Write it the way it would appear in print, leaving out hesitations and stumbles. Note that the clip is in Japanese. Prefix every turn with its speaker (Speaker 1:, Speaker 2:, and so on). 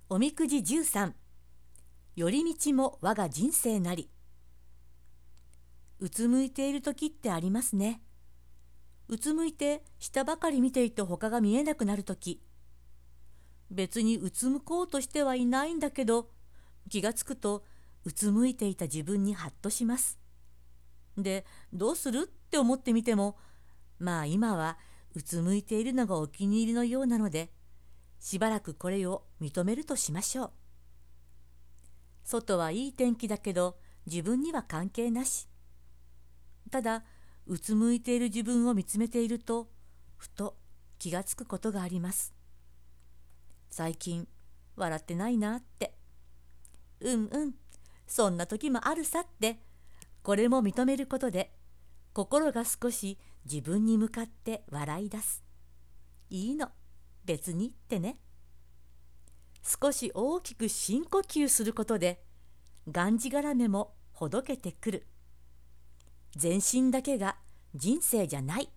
Speaker 1: おみくじ13、寄り道も我が人生なり。うつむいている時ってありますね。うつむいて下ばかり見ていて他が見えなくなる時。別にうつむこうとしてはいないんだけど、気がつくとうつむいていた自分にハッとします。で、どうするって思ってみても、まあ今はうつむいているのがお気に入りのようなので、しばらくこれを認めるとしましょう。外はいい天気だけど自分には関係なし。ただうつむいている自分を見つめているとふと気がつくことがあります。最近笑ってないなって。そんな時もあるさって、これも認めることで心が少し自分に向かって笑い出す。いいの、別にってね。少し大きく深呼吸することでがんじがらめもほどけてくる。全身だけが人生じゃない。